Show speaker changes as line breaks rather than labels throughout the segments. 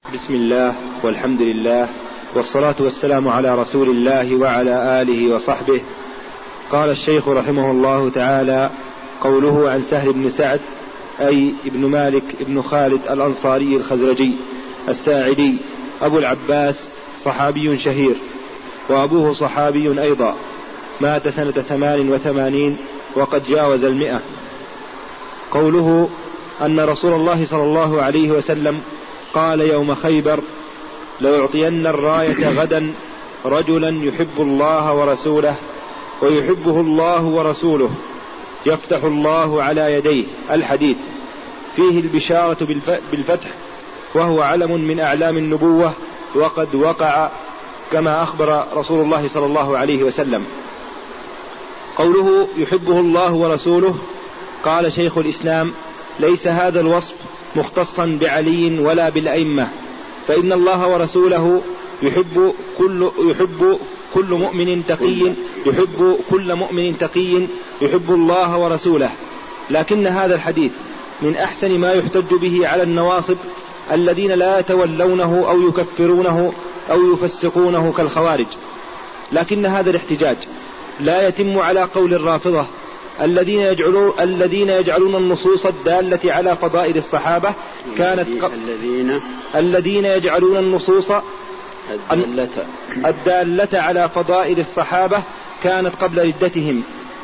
بسم الله والحمد لله والصلاة والسلام على رسول الله وعلى آله وصحبه. قال الشيخ رحمه الله تعالى: قوله عن سهل بن سعد أي ابن مالك ابن خالد الأنصاري الخزرجي الساعدي أبو العباس، صحابي شهير وأبوه صحابي أيضا، مات سنة 88 وقد جاوز 100. قوله أن رسول الله صلى الله عليه وسلم قال يوم خيبر: لأعطين الراية غدا رجلا يحب الله ورسوله ويحبه الله ورسوله يفتح الله على يديه. الحديث فيه البشارة بالفتح، وهو علم من أعلام النبوة وقد وقع كما أخبر رسول الله صلى الله عليه وسلم. قوله يحبه الله ورسوله، قال شيخ الإسلام: ليس هذا الوصف مختصا بعلي ولا بالأئمة، فإن الله ورسوله يحب كل مؤمن تقي يحب الله ورسوله. لكن هذا الحديث من أحسن ما يحتج به على النواصب الذين لا يتولونه أو يكفرونه أو يفسقونه كالخوارج. لكن هذا الاحتجاج لا يتم على قول الرافضة الذين يجعلون النصوص الدالة على فضائل الصحابة الذين يجعلون النصوص الدالة على فضائل الصحابة كانت قبل ردتهم،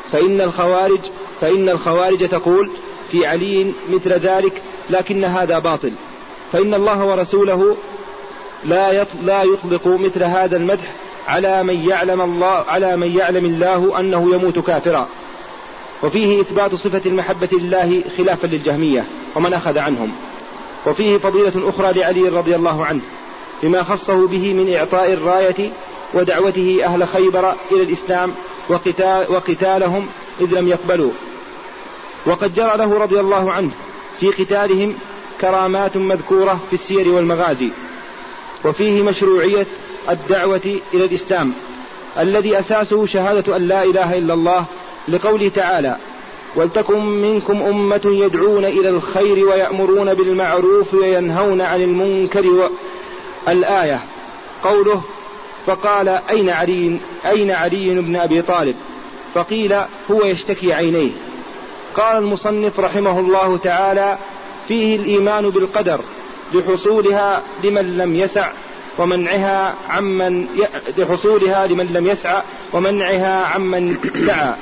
فإن الخوارج تقول في علي مثل ذلك، لكن هذا باطل، فإن الله ورسوله لا يطلق مثل هذا المدح على من يعلم الله أنه يموت كافرا. وفيه إثبات صفة المحبة لله خلافا للجهمية ومن أخذ عنهم. وفيه فضيلة أخرى لعلي رضي الله عنه بما خصه به من إعطاء الراية ودعوته أهل خيبر إلى الإسلام وقتالهم إذ لم يقبلوا. وقد جرى له رضي الله عنه في قتالهم كرامات مذكورة في السير والمغازي. وفيه مشروعية الدعوة إلى الإسلام الذي أساسه شهادة أن لا إله إلا الله، لقوله تعالى: ولتكن منكم أمة يدعون إلى الخير ويأمرون بالمعروف وينهون عن المنكر. الآية. قوله: فقال أين علي بن أبي طالب؟ فقيل: هو يشتكي عينيه. قال المصنف رحمه الله تعالى: فيه الإيمان بالقدر لحصولها لمن لم يسع ومنعها عمن سعى.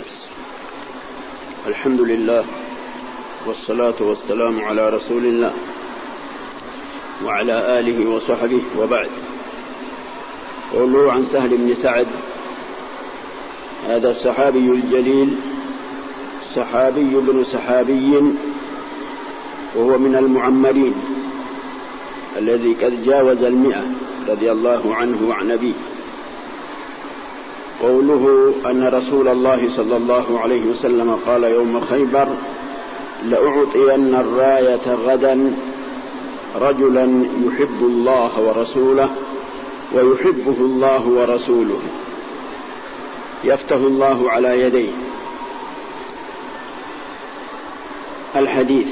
الحمد لله والصلاة والسلام على رسول الله وعلى آله وصحبه، وبعد. قوله عن سهل بن سعد، هذا الصحابي الجليل، صحابي بن صحابي، وهو من المعمرين الذي قد جاوز 100 رضي الله عنه وعن أبيه. قوله أن رسول الله صلى الله عليه وسلم قال يوم خيبر: لأعطين الراية غدا رجلا يحب الله ورسوله ويحبه الله ورسوله يفتح الله على يديه. الحديث.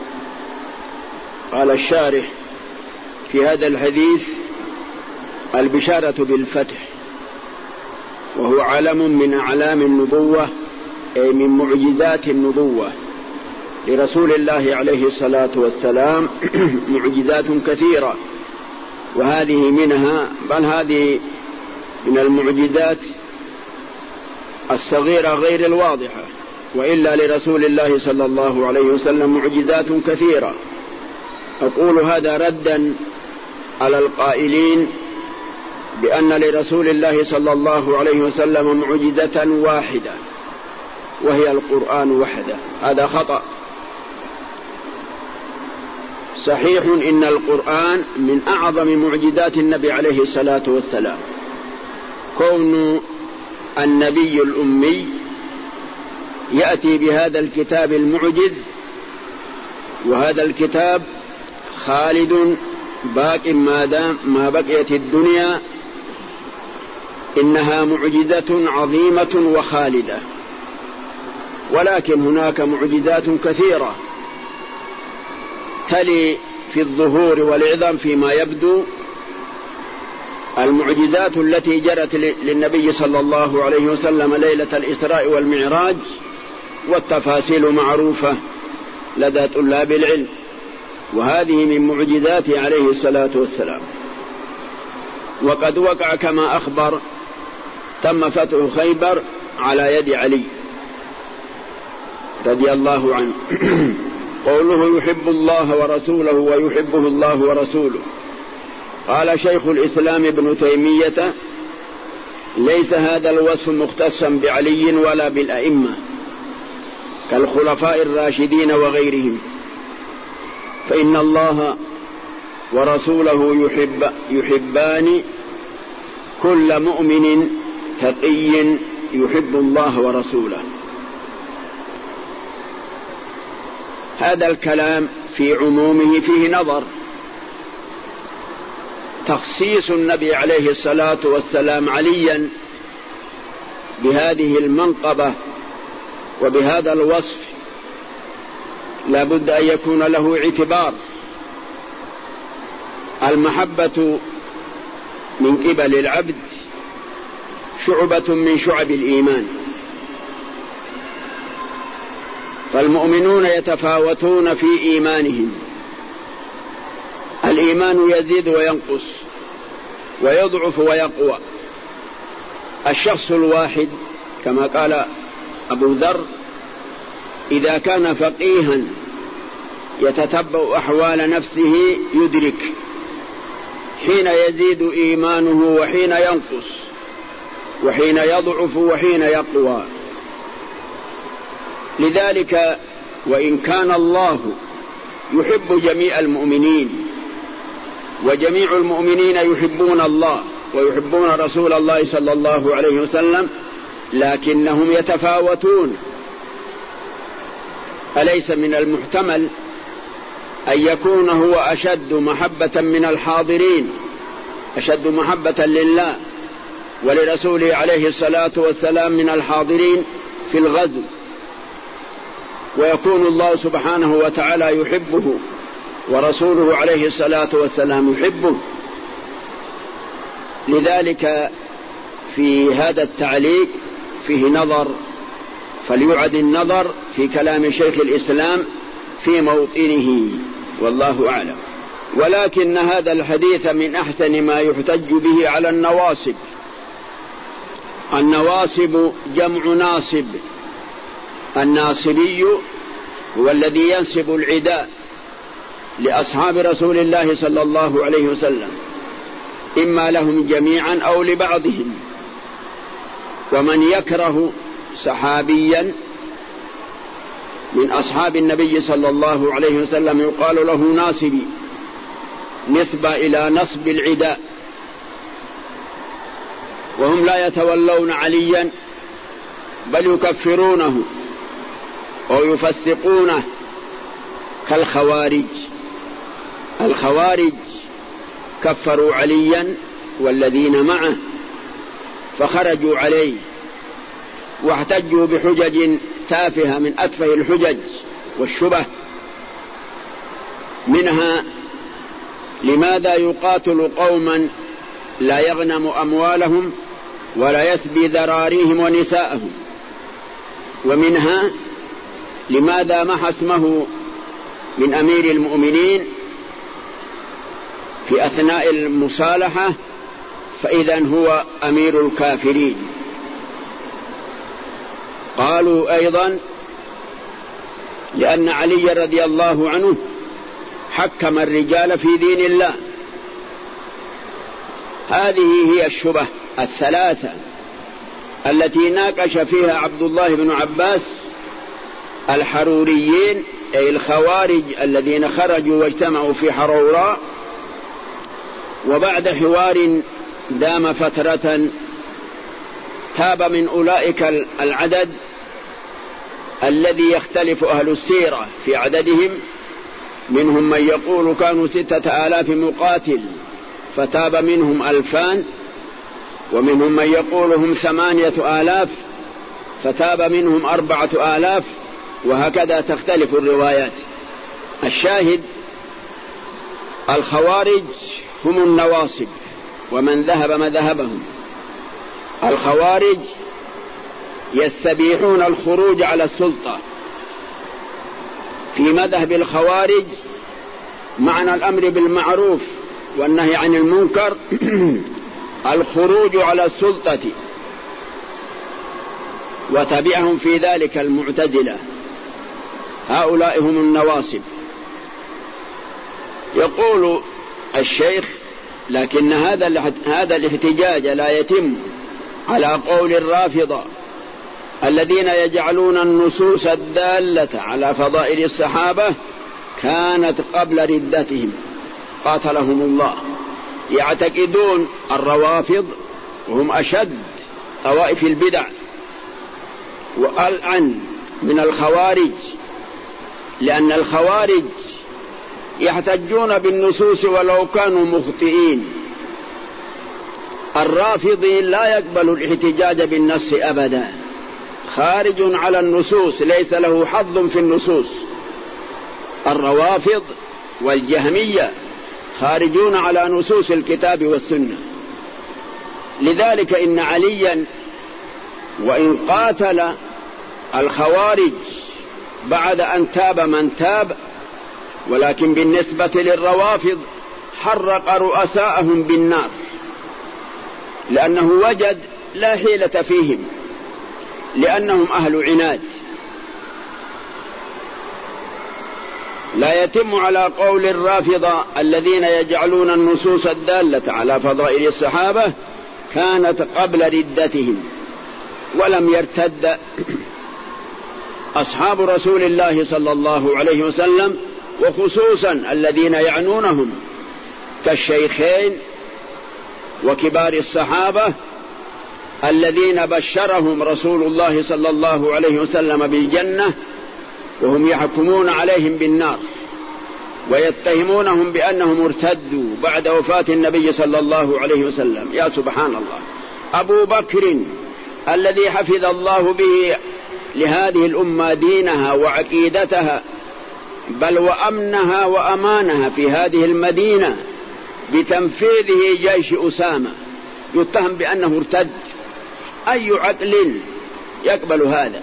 قال الشارح في هذا الحديث: البشارة بالفتح، وهو علم من أعلام النبوة، أي من معجزات النبوة لرسول الله عليه الصلاة والسلام. معجزات كثيرة، وهذه منها، بل هذه من المعجزات الصغيرة غير الواضحة، وإلا لرسول الله صلى الله عليه وسلم معجزات كثيرة. أقول هذا ردا على القائلين بأن لرسول الله صلى الله عليه وسلم معجزة واحدة وهي القرآن وحده. هذا خطأ. صحيح إن القرآن من أعظم معجزات النبي عليه الصلاة والسلام، كون النبي الأمي يأتي بهذا الكتاب المعجز، وهذا الكتاب خالد باق ما بقيت الدنيا، إنها معجزة عظيمة وخالدة. ولكن هناك معجزات كثيرة تلي في الظهور والعظم فيما يبدو المعجزات التي جرت للنبي صلى الله عليه وسلم ليلة الإسراء والمعراج، والتفاصيل معروفة لدى طلاب العلم، وهذه من معجزاته عليه الصلاة والسلام. وقد وقع كما أخبر تم فتح خيبر على يد علي رضي الله عنه. قوله يحب الله ورسوله ويحبه الله ورسوله، قال شيخ الإسلام ابن تيمية: ليس هذا الوصف مختصا بعلي ولا بالأئمة كالخلفاء الراشدين وغيرهم، فإن الله ورسوله يحبان كل مؤمن تقي يحب الله ورسوله. هذا الكلام في عمومه فيه نظر. تخصيص النبي عليه الصلاة والسلام عليا بهذه المنقبة وبهذا الوصف لا بد أن يكون له اعتبار. المحبة من قبل العبد شعبة من شعب الإيمان، فالمؤمنون يتفاوتون في إيمانهم، الإيمان يزيد وينقص ويضعف ويقوى. الشخص الواحد كما قال أبو ذر: إذا كان فقيها يتتبع أحوال نفسه يدرك حين يزيد إيمانه وحين ينقص، وحين يضعف وحين يقوى. لذلك وإن كان الله يحب جميع المؤمنين وجميع المؤمنين يحبون الله ويحبون رسول الله صلى الله عليه وسلم، لكنهم يتفاوتون. أليس من المحتمل أن يكون هو أشد محبة من الحاضرين، أشد محبة لله ولرسوله عليه الصلاة والسلام من الحاضرين في الغزو، ويكون الله سبحانه وتعالى يحبه ورسوله عليه الصلاة والسلام يحبه؟ لذلك في هذا التعليق فيه نظر، فليعد النظر في كلام شيخ الإسلام في موطنه، والله أعلم. ولكن هذا الحديث من أحسن ما يحتج به على النواصب. النواصب جمع ناصب، الناصبي هو الذي ينسب العداء لأصحاب رسول الله صلى الله عليه وسلم، إما لهم جميعا أو لبعضهم. ومن يكره صحابيا من أصحاب النبي صلى الله عليه وسلم يقال له ناصبي، نسبة إلى نصب العداء. وهم لا يتولون عليا بل يكفرونه أو يفسقونه كالخوارج. الخوارج كفروا عليا والذين معه فخرجوا عليه واحتجوا بحجج تافهة من أتفه الحجج والشبه، منها: لماذا يقاتل قوما لا يغنم أموالهم ولا يسبي ذراريهم ونساءهم؟ ومنها: لماذا محى اسمه من أمير المؤمنين في أثناء المصالحة فإذا هو أمير الكافرين؟ قالوا أيضا: لأن علي رضي الله عنه حكم الرجال في دين الله. هذه هي الشبه الثلاثة التي ناقش فيها عبد الله بن عباس الحروريين، أي الخوارج الذين خرجوا واجتمعوا في حروراء، وبعد حوار دام فترة تاب من أولئك العدد الذي يختلف أهل السيرة في عددهم، منهم من يقول كانوا 6000 مقاتل فتاب منهم 2000، ومنهم من يقول هم 8000 فتاب منهم 4000، وهكذا تختلف الروايات. الشاهد الخوارج هم النواصب ومن ذهب مذهبهم. الخوارج يستبيحون الخروج على السلطة. في مذهب الخوارج معنى الأمر بالمعروف والنهي عن المنكر الخروج على السلطة، وتبعهم في ذلك المعتزلة، هؤلاء هم النواصب. يقول الشيخ: لكن هذا الاحتجاج لا يتم على قول الرافضة الذين يجعلون النصوص الدالة على فضائل الصحابة كانت قبل ردتهم قاتلهم الله. يعتقدون الروافض وهم أشد طوائف البدع وألعن من الخوارج، لأن الخوارج يحتجون بالنصوص ولو كانوا مخطئين. الرافضي لا يقبل الاحتجاج بالنص أبدا، خارج على النصوص، ليس له حظ في النصوص. الروافض والجهمية خارجون على نصوص الكتاب والسنة. لذلك إن عليا وإن قاتل الخوارج بعد أن تاب من تاب، ولكن بالنسبة للروافض حرق رؤساءهم بالنار، لأنه وجد لا حيلة فيهم، لأنهم أهل عناد. لا يتم على قول الرافضة الذين يجعلون النصوص الدالة على فضائل الصحابة كانت قبل ردتهم، ولم يرتد أصحاب رسول الله صلى الله عليه وسلم، وخصوصا الذين يعنونهم كالشيخين وكبار الصحابة الذين بشرهم رسول الله صلى الله عليه وسلم بالجنة، وهم يحكمون عليهم بالنار ويتهمونهم بأنهم ارتدوا بعد وفاة النبي صلى الله عليه وسلم. يا سبحان الله! أبو بكر الذي حفظ الله به لهذه الأمة دينها وعقيدتها، بل وأمنها وأمانها في هذه المدينة بتنفيذه جيش أسامة، يتهم بأنه ارتد. أي عقل يقبل هذا؟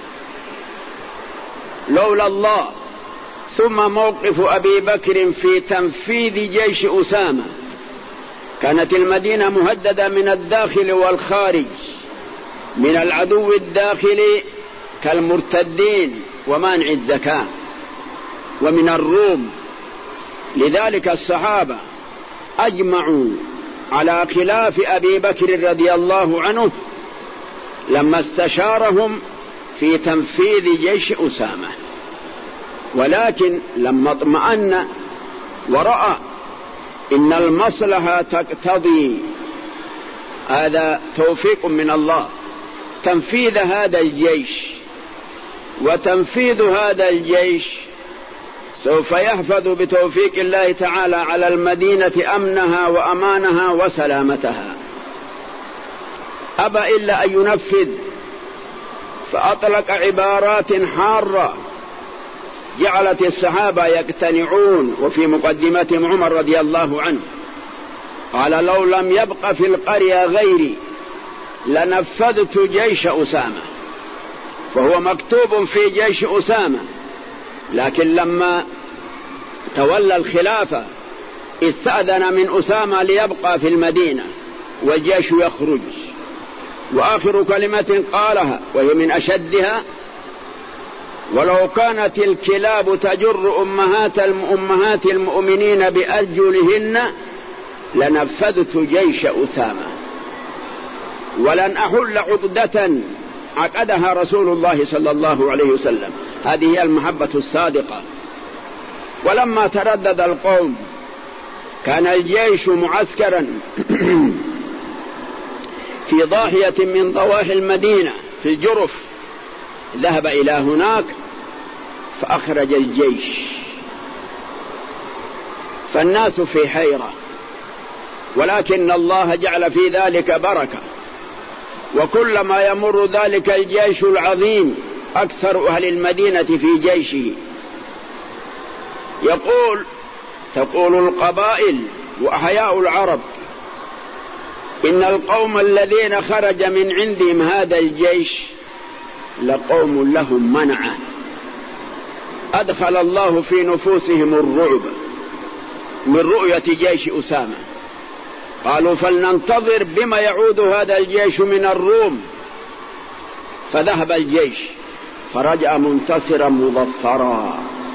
لولا الله ثم موقف أبي بكر في تنفيذ جيش أسامة كانت المدينة مهددة من الداخل والخارج، من العدو الداخلي كالمرتدين ومانع الزكاة، ومن الروم. لذلك الصحابة أجمعوا على خلاف أبي بكر رضي الله عنه لما استشارهم في تنفيذ جيش أسامة، ولكن لما اطمأن ورأى إن المصلحة تقتضي، هذا توفيق من الله، تنفيذ هذا الجيش، وتنفيذ هذا الجيش سوف يحفظ بتوفيق الله تعالى على المدينة أمنها وأمانها وسلامتها. أبى إلا أن ينفذ، فأطلق عبارات حارة جعلت الصحابة يقتنعون، وفي مقدمتهم عمر رضي الله عنه قال: لو لم يبق في القرية غيري لنفذت جيش أسامة. فهو مكتوب في جيش أسامة، لكن لما تولى الخلافة استأذن من أسامة ليبقى في المدينة والجيش يخرج. وآخر كلمة قالها وهي من أشدها: ولو كانت الكلاب تجر أمهات المؤمنين بأرجلهن لنفذت جيش أسامة، ولن أحل عقدة عقدها رسول الله صلى الله عليه وسلم. هذه هي المحبة الصادقة. ولما تردد القوم كان الجيش معسكرا في ضاحية من ضواحي المدينة في الجرف، ذهب إلى هناك فأخرج الجيش، فالناس في حيرة، ولكن الله جعل في ذلك بركة. وكلما يمر ذلك الجيش العظيم أكثر أهل المدينة في جيشه. يقول تقول القبائل وأحياء العرب إن القوم الذين خرج من عندهم هذا الجيش لقوم لهم منعة، أدخل الله في نفوسهم الرعب من رؤية جيش أسامة. قالوا فلننتظر بما يعود هذا الجيش من الروم. فذهب الجيش فرجع منتصرا مظفرا،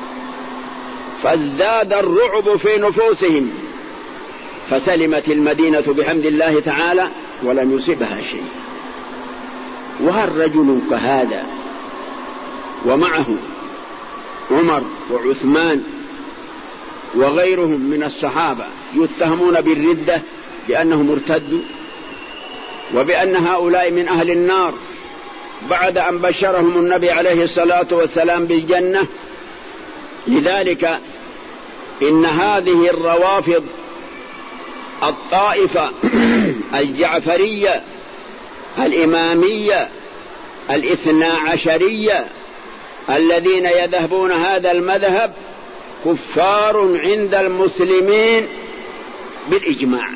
فازداد الرعب في نفوسهم، فسلمت المدينة بحمد الله تعالى ولم يصبها شيء. وهل رجل كهذا ومعه عمر وعثمان وغيرهم من الصحابة يتهمون بالردة بأنهم ارتدوا وبأن هؤلاء من أهل النار بعد أن بشرهم النبي عليه الصلاة والسلام بالجنة؟ لذلك إن هذه الروافض الطائفة الجعفرية الإمامية الاثنا عشرية الذين يذهبون هذا المذهب كفار عند المسلمين بالإجماع،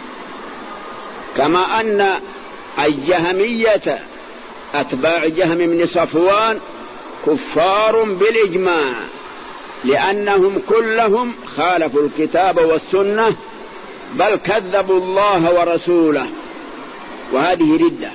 كما أن الجهمية أتباع جهم بن صفوان كفار بالإجماع، لأنهم كلهم خالفوا الكتاب والسنة بل كذبوا الله ورسوله، وهذه ردة.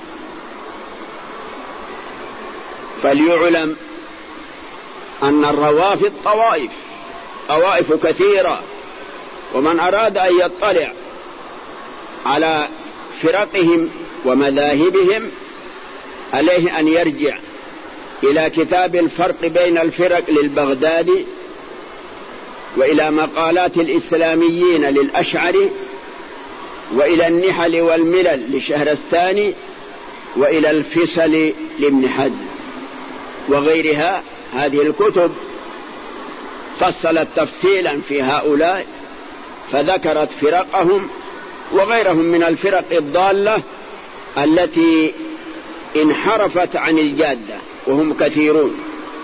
فليعلم أن الروافض طوائف كثيرة، ومن أراد أن يطلع على فرقهم ومذاهبهم عليه أن يرجع إلى كتاب الفرق بين الفرق للبغدادي، وإلى مقالات الإسلاميين للأشعري، وإلى النحل والملل للشهرستاني، وإلى الفصل لابن حزم وغيرها. هذه الكتب فصلت تفصيلا في هؤلاء، فذكرت فرقهم وغيرهم من الفرق الضالة التي انحرفت عن الجادة، وهم كثيرون.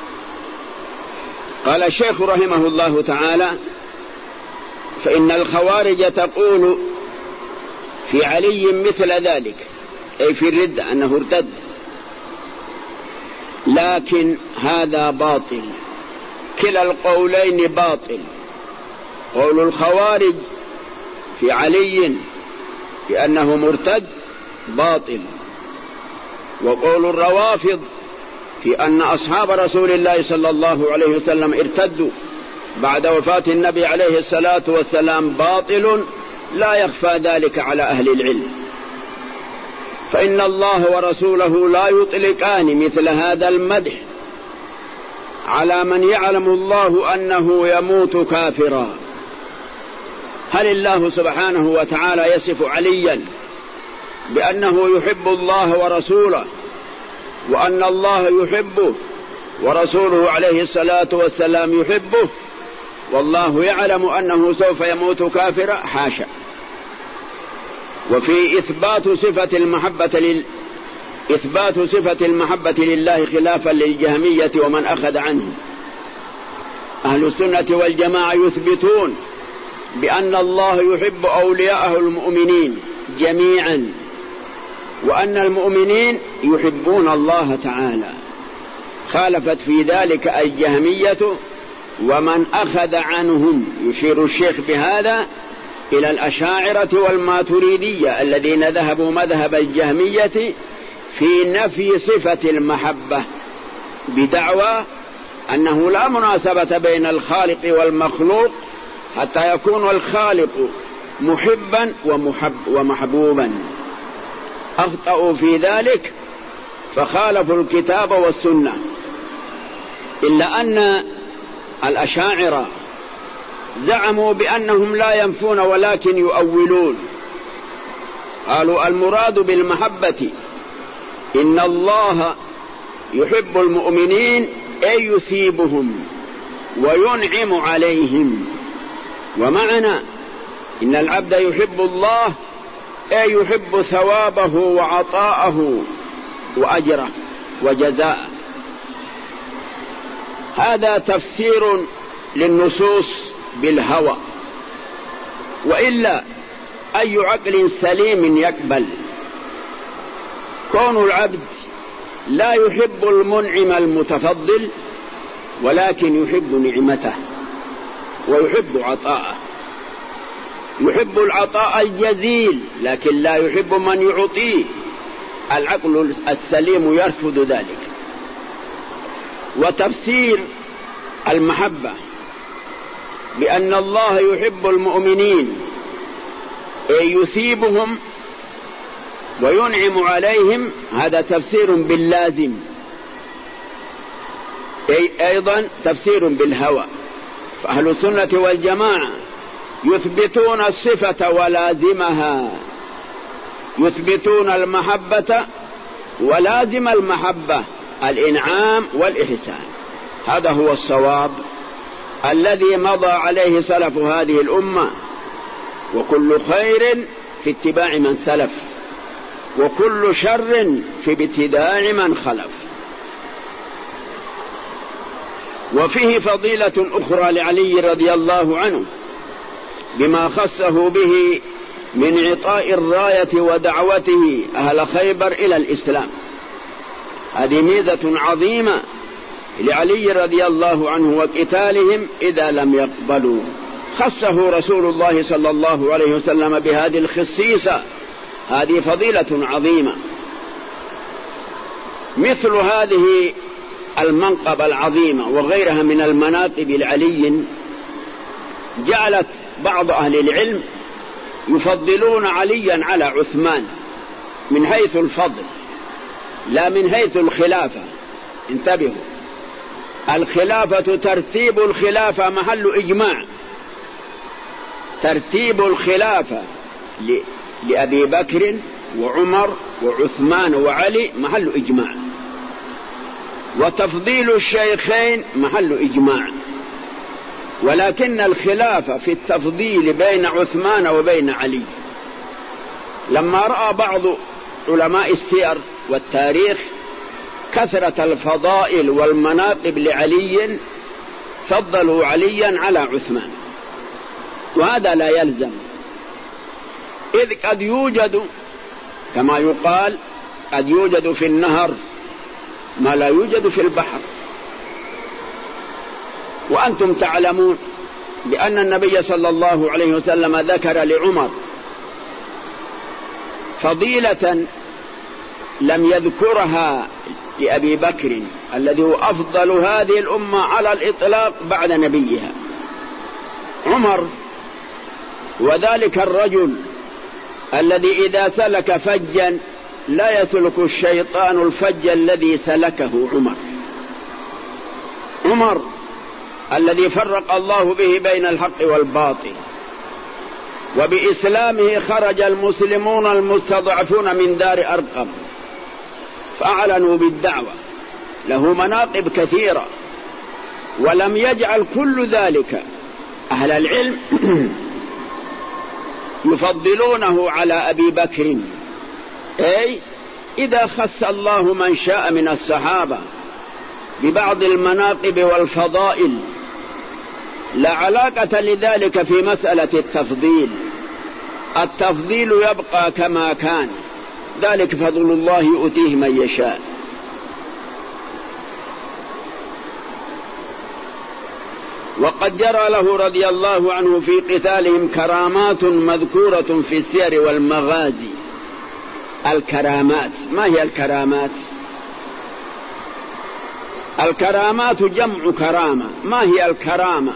قال الشيخ رحمه الله تعالى: فإن الخوارج تقول في علي مثل ذلك، أي في الردة أنه ارتد، لكن هذا باطل، كلا القولين باطل. قول الخوارج في علي بأنه مرتد باطل، وقول الروافض في أن أصحاب رسول الله صلى الله عليه وسلم ارتدوا بعد وفاة النبي عليه الصلاة والسلام باطل، لا يخفى ذلك على أهل العلم. فإن الله ورسوله لا يطلقان مثل هذا المدح على من يعلم الله أنه يموت كافرا. هل الله سبحانه وتعالى يصف عليا بأنه يحب الله ورسوله، وأن الله يحبه ورسوله عليه الصلاة والسلام يحبه، والله يعلم أنه سوف يموت كافرا؟ حاشا. وفي إثبات صفة المحبة لله خلافا للجهمية ومن أخذ عنه، أهل السنة والجماعة يثبتون بأن الله يحب أولياءه المؤمنين جميعا، وأن المؤمنين يحبون الله تعالى. خالفت في ذلك الجهمية ومن أخذ عنهم. يشير الشيخ بهذا إلى الأشاعرة والماتريدية الذين ذهبوا مذهب الجهمية في نفي صفة المحبة بدعوى أنه لا مناسبة بين الخالق والمخلوق حتى يكون الخالق محبا ومحبوبا. أخطأوا في ذلك فخالفوا الكتاب والسنة. إلا أن الأشاعرة زعموا بأنهم لا ينفون ولكن يؤولون. قالوا المراد بالمحبة إن الله يحب المؤمنين أي يثيبهم وينعم عليهم، ومعنى إن العبد يحب الله أي يحب ثوابه وعطاءه وأجره وجزاءه. هذا تفسير للنصوص بالهوى، وإلا أي عقل سليم يقبل كون العبد لا يحب المنعم المتفضل، ولكن يحب نعمته ويحب عطاءه، يحب العطاء الجزيل لكن لا يحب من يعطيه. العقل السليم يرفض ذلك. وتفسير المحبة بأن الله يحب المؤمنين أي يثيبهم وينعم عليهم، هذا تفسير باللازم، أي أيضا تفسير بالهوى. فأهل السنة والجماعة يثبتون الصفة ولازمها، يثبتون المحبة ولازم المحبة الإنعام والإحسان. هذا هو الصواب الذي مضى عليه سلف هذه الأمة، وكل خير في اتباع من سلف، وكل شر في ابتداع من خلف. وفيه فضيلة أخرى لعلي رضي الله عنه بما خصه به من عطاء الراية ودعوته أهل خيبر إلى الإسلام. هذه ميزة عظيمة لعلي رضي الله عنه وقتالهم إذا لم يقبلوا. خصه رسول الله صلى الله عليه وسلم بهذه الخصيصة، هذه فضيلة عظيمة. مثل هذه المنقبة العظيمة وغيرها من المناقب العلي جعلت بعض أهل العلم يفضلون عليا على عثمان من حيث الفضل لا من حيث الخلافة. انتبهوا، الخلافة ترتيب الخلافة محل إجماع، ترتيب الخلافة لأبي بكر وعمر وعثمان وعلي محل إجماع، وتفضيل الشيخين محل إجماع. ولكن الخلافة في التفضيل بين عثمان وبين علي، لما رأى بعض علماء السير والتاريخ كثرة الفضائل والمناقب لعلي فضلوا عليا على عثمان، وهذا لا يلزم، إذ قد يوجد كما يقال قد يوجد في النهر ما لا يوجد في البحر. وأنتم تعلمون بأن النبي صلى الله عليه وسلم ذكر لعمر فضيلة لم يذكرها لأبي بكر الذي هو أفضل هذه الأمة على الإطلاق بعد نبيها. عمر وذلك الرجل الذي إذا سلك فجا لا يسلك الشيطان الفج الذي سلكه عمر. عمر الذي فرق الله به بين الحق والباطل، وبإسلامه خرج المسلمون المستضعفون من دار أرقم فأعلنوا بالدعوة، له مناقب كثيرة، ولم يجعل كل ذلك أهل العلم يفضلونه على أبي بكر. أي إذا خص الله من شاء من الصحابة ببعض المناقب والفضائل لا علاقة لذلك في مسألة التفضيل، التفضيل يبقى كما كان، ذلك فضل الله يؤتيه من يشاء. وقد جرى له رضي الله عنه في قتالهم كرامات مذكورة في السير والمغازي. الكرامات، ما هي الكرامات؟ الكرامات جمع كرامة. ما هي الكرامة؟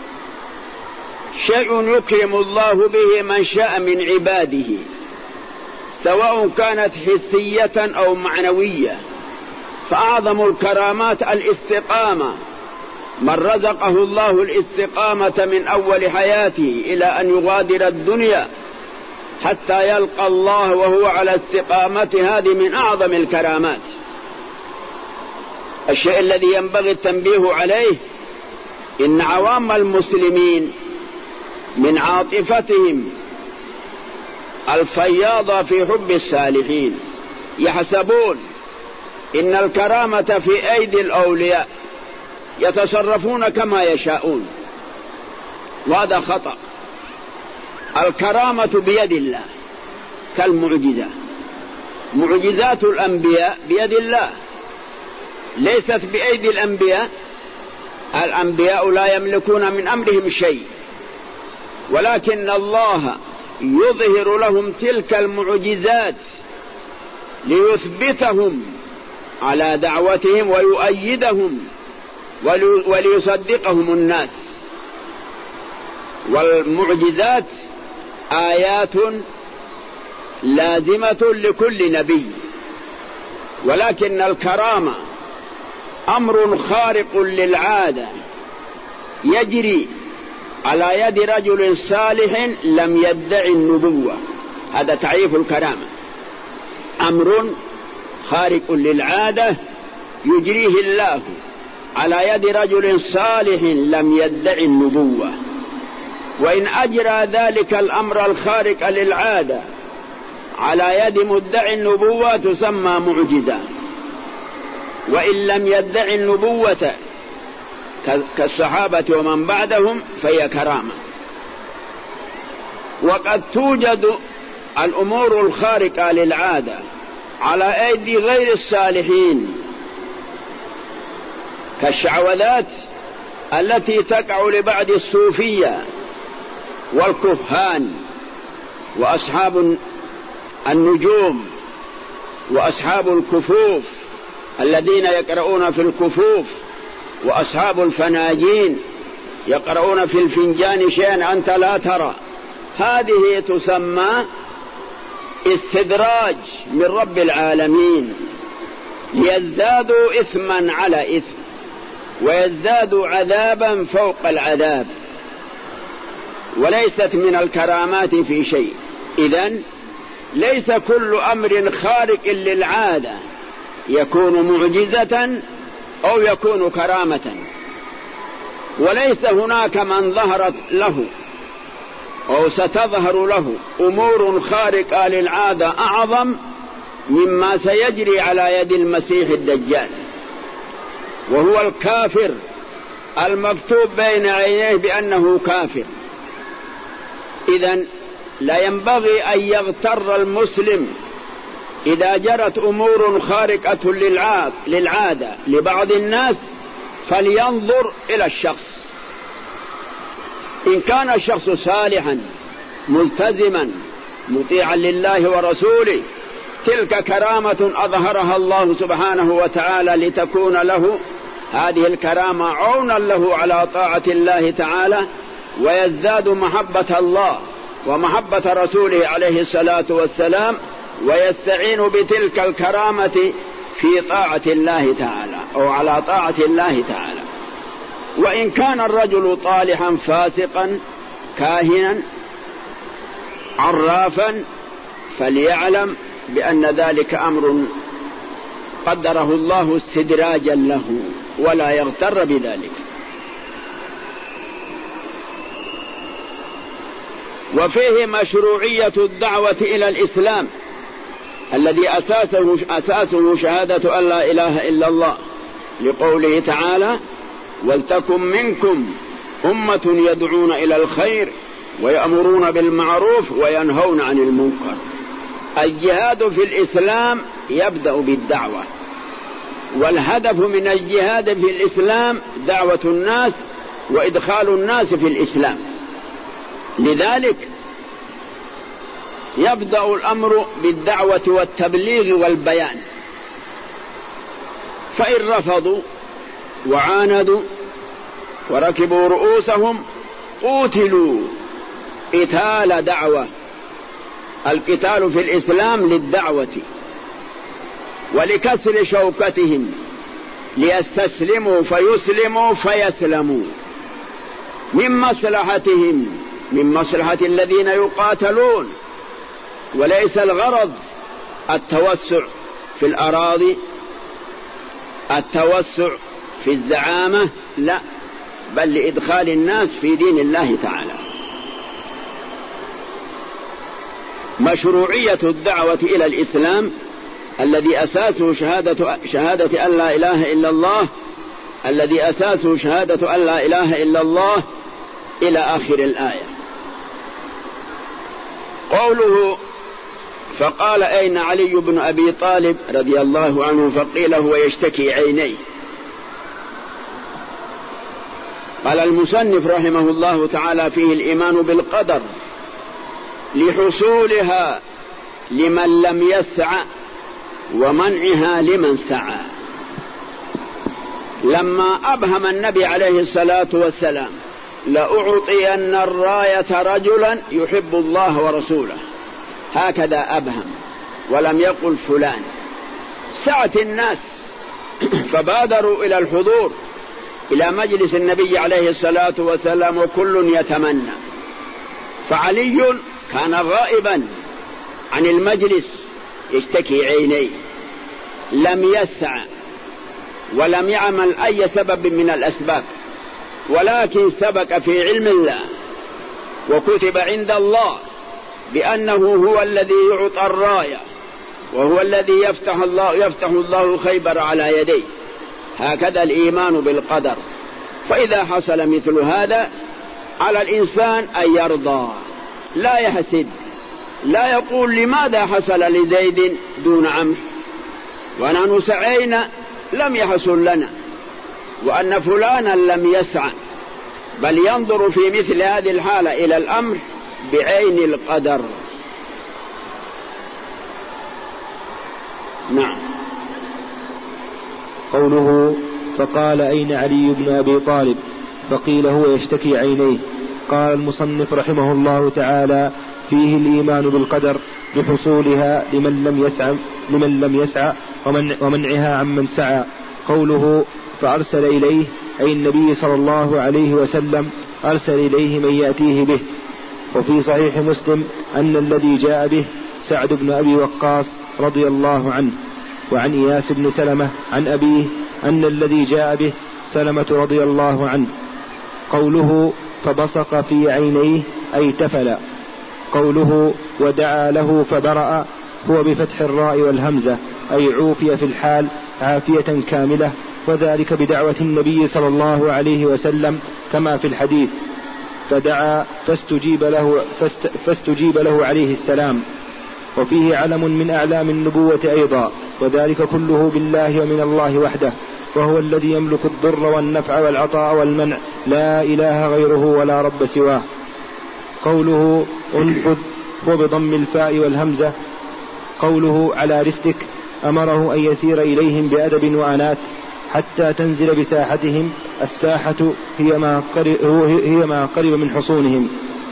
شيء يكرم الله به من شاء من عباده، سواء كانت حسية أو معنوية. فأعظم الكرامات الاستقامة، من رزقه الله الاستقامة من أول حياته إلى أن يغادر الدنيا حتى يلقى الله وهو على استقامة، هذه من أعظم الكرامات. الشيء الذي ينبغي التنبيه عليه إن عوام المسلمين من عاطفتهم الفياضة في حب الصالحين يحسبون إن الكرامة في أيدي الأولياء يتصرفون كما يشاءون، وهذا خطأ. الكرامة بيد الله كالمعجزة، معجزات الأنبياء بيد الله ليست بأيدي الأنبياء. الأنبياء لا يملكون من أمرهم شيء، ولكن الله يظهر لهم تلك المعجزات ليثبتهم على دعوتهم ويؤيدهم وليصدقهم الناس. والمعجزات آيات لازمة لكل نبي، ولكن الكرامة أمر خارق للعادة يجري على يد رجل صالح لم يدعي النبوة. هذا تعريف الكرامة، أمر خارق للعادة يجريه الله على يد رجل صالح لم يدعي النبوة. وإن أجرى ذلك الأمر الخارق للعادة على يد مدعي النبوة تسمى معجزة، وإن لم يدعي النبوة كالصحابة ومن بعدهم فهي كرامة. وقد توجد الأمور الخارقة للعادة على أيدي غير الصالحين كالشعوذات التي تقع لبعض الصوفية والكهان وأصحاب النجوم وأصحاب الكفوف الذين يقرؤون في الكفوف، وأصحاب الفناجين يقرؤون في الفنجان شيئا أنت لا ترى. هذه تسمى استدراج من رب العالمين ليزدادوا إثما على إثم ويزدادوا عذابا فوق العذاب، وليست من الكرامات في شيء. إذن ليس كل أمر خارق للعادة يكون معجزة أو يكون كرامة، وليس هناك من ظهرت له أو ستظهر له أمور خارقة للعادة أعظم مما سيجري على يد المسيح الدجال، وهو الكافر المكتوب بين عينيه بأنه كافر. إذن لا ينبغي أن يغتر المسلم إذا جرت أمور خارقة للعادة لبعض الناس، فلينظر إلى الشخص. إن كان الشخص صالحا ملتزما مطيعا لله ورسوله تلك كرامة أظهرها الله سبحانه وتعالى لتكون له هذه الكرامة عونا له على طاعة الله تعالى، ويزداد محبة الله ومحبة رسوله عليه الصلاة والسلام، ويستعين بتلك الكرامة في طاعة الله تعالى أو على طاعة الله تعالى. وإن كان الرجل طالحا فاسقا كاهنا عرافا فليعلم بأن ذلك أمر قدره الله استدراجا له ولا يغتر بذلك. وفيه مشروعية الدعوة إلى الإسلام الذي أساسه شهادة أن لا إله إلا الله، لقوله تعالى: ولتكن منكم أمة يدعون إلى الخير ويأمرون بالمعروف وينهون عن المنكر. الجهاد في الإسلام يبدأ بالدعوة، والهدف من الجهاد في الإسلام دعوة الناس وإدخال الناس في الإسلام. لذلك يبدأ الأمر بالدعوة والتبليغ والبيان، فإن رفضوا وعاندوا وركبوا رؤوسهم قوتلوا قتال دعوة. القتال في الإسلام للدعوة ولكسر شوكتهم ليستسلموا فيسلموا فيسلموا من مصلحتهم، من مصلحة الذين يقاتلون، وليس الغرض التوسع في الأراضي، التوسع في الزعامة، لا، بل لإدخال الناس في دين الله تعالى. مشروعية الدعوة إلى الإسلام الذي أساسه شهادة أن لا إله إلا الله، الذي أساسه شهادة أن لا إله إلا الله، إلى آخر الآية. قوله فقال أين علي بن أبي طالب رضي الله عنه فقيل هو يشتكي عينيه. قال المصنف رحمه الله تعالى فيه الإيمان بالقدر لحصولها لمن لم يسع ومنعها لمن سعى. لما أبهم النبي عليه الصلاة والسلام لأعطين الراية رجلا يحب الله ورسوله، هكذا أبهم ولم يقل فلان، سعت الناس فبادروا إلى الحضور إلى مجلس النبي عليه الصلاة والسلام وكل يتمنى. فعلي كان غائبا عن المجلس يشتكي عينيه، لم يسع ولم يعمل أي سبب من الأسباب، ولكن سبق في علم الله وكتب عند الله بأنه هو الذي يعطى الراية وهو الذي يفتح الله خيبر على يديه. هكذا الإيمان بالقدر. فإذا حصل مثل هذا على الإنسان أن يرضى، لا يحسد، لا يقول لماذا حصل لزيد دون عمرو ونحن سعينا لم يحصل لنا، وأن فلانا لم يسعى، بل ينظر في مثل هذه الحالة إلى الأمر بعين القدر. نعم.
قوله فقال أين علي بن أبي طالب فقيل هو يشتكي عينيه. قال المصنف رحمه الله تعالى فيه الإيمان بالقدر لحصولها لمن لم يسعى ومنعها عمن سعى. قوله فأرسل إليه أي النبي صلى الله عليه وسلم أرسل إليه من يأتيه به. وفي صحيح مسلم أن الذي جاء به سعد بن أبي وقاص رضي الله عنه. وعن إياس بن سلمة عن أبيه أن الذي جاء به سلمة رضي الله عنه. قوله فبصق في عينيه أي تفل. قوله ودعا له فبرأ هو بفتح الراء والهمزة أي عوفي في الحال عافية كاملة، وذلك بدعوة النبي صلى الله عليه وسلم كما في الحديث فدعا فاستجيب له عليه السلام. وفيه علم من أعلام النبوة أيضا، وذلك كله بالله ومن الله وحده، وهو الذي يملك الضر والنفع والعطاء والمنع، لا إله غيره ولا رب سواه. قوله انفذ هو بضم الفاء والهمزة. قوله على رسلك أمره أن يسير إليهم بأدب وأنات حتى تنزل بساحتهم. الساحة هي ما قرب من حصونهم.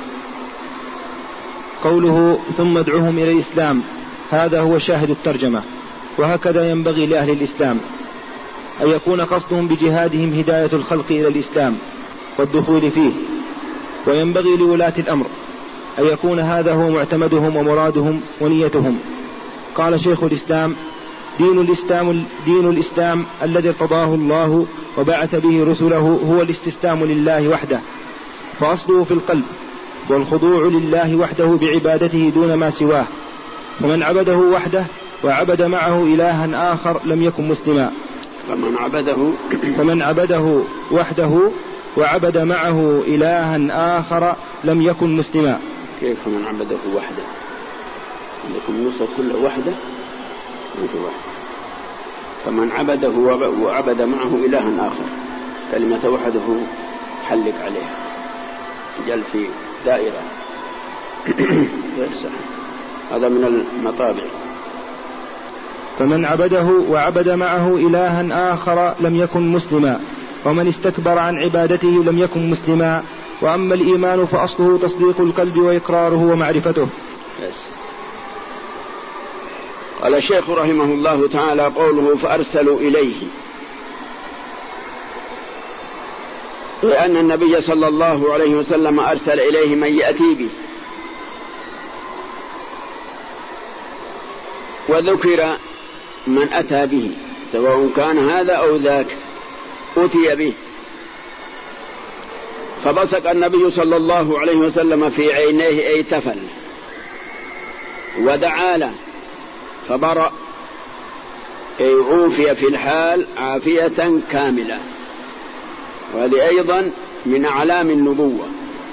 قوله ثم ادعوهم إلى الإسلام، هذا هو شاهد الترجمة. وهكذا ينبغي لأهل الإسلام أن يكون قصدهم بجهادهم هداية الخلق إلى الإسلام والدخول فيه، وينبغي لولاة الأمر أن يكون هذا هو معتمدهم ومرادهم ونيتهم. قال شيخ الإسلام دين الإسلام الذي ارتضاه الله وبعث به رسله هو الاستسلام لله وحده، فأصله في القلب، والخضوع لله وحده بعبادته دون ما سواه. فمن عبده وحده وعبد معه إلها آخر لم يكن مسلما. فمن عبده وحده وعبد معه إلها آخر لم يكن مسلما.
كيف من عبده وحده؟ لكم نصر كل وحده وحده. فمن عبده وعبد معه إلها آخر، كلمة وحده حلق عليها جل في دائرة غير صحيح، هذا من المطابع.
فمن عبده وعبد معه إلها آخر لم يكن مسلما، ومن استكبر عن عبادته لم يكن مسلما. وأما الإيمان فأصله تصديق القلب وإقراره ومعرفته.
قال الشيخ رحمه الله تعالى قوله فأرسلوا إليه، لأن النبي صلى الله عليه وسلم أرسل إليه من يأتي به، وذكر من أتى به سواء كان هذا أو ذاك أتي به. فبصق النبي صلى الله عليه وسلم في عينيه أي تفل، ودعا له فبرأ أي عوفي في الحال عافية كاملة. وهذه أيضا من أعلام النبوة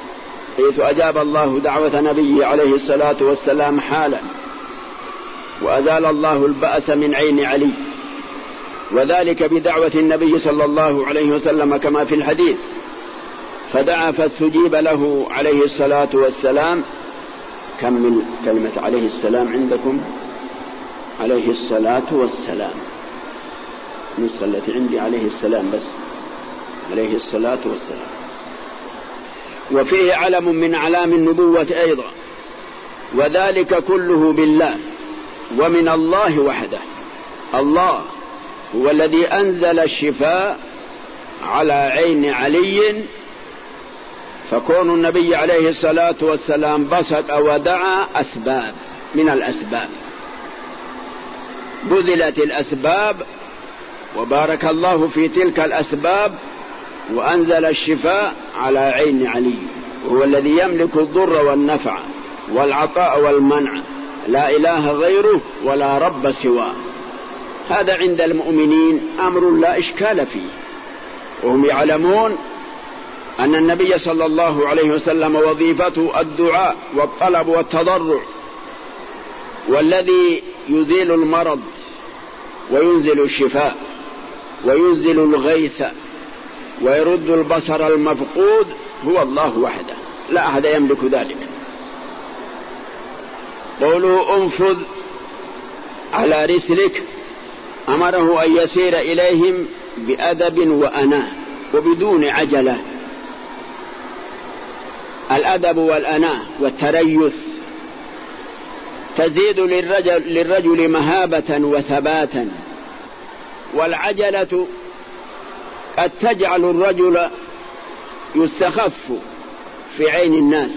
حيث أجاب الله دعوة نبيه عليه الصلاة والسلام حالا، وأزال الله البأس من عين علي، وذلك بدعوة النبي صلى الله عليه وسلم كما في الحديث، فدعا فاستجيب له عليه الصلاة والسلام. كم من كلمة عليه السلام عندكم؟ عليه الصلاة والسلام، النسخة التي عندي عليه السلام بس، عليه الصلاة والسلام. وفيه علم من أعلام النبوة أيضا، وذلك كله بالله ومن الله وحده. الله هو الذي أنزل الشفاء على عين علي، فكون النبي عليه الصلاة والسلام بسط ودعا أسباب من الأسباب، بذلت الأسباب وبارك الله في تلك الأسباب، وأنزل الشفاء على عين علي، وهو الذي يملك الضر والنفع والعطاء والمنع، لا إله غيره ولا رب سواه. هذا عند المؤمنين أمر لا إشكال فيه، وهم يعلمون أن النبي صلى الله عليه وسلم وظيفته الدعاء والطلب والتضرع، والذي يزيل المرض وينزل الشفاء وينزل الغيث ويرد البصر المفقود هو الله وحده، لا أحد يملك ذلك. قولوا انفذ على رسلك، أمره أن يسير إليهم بأدب وأناة وبدون عجلة. الأدب والأناة والتريث تزيد للرجل مهابة وثباتا، والعجلة قد تجعل الرجل يستخف في عين الناس.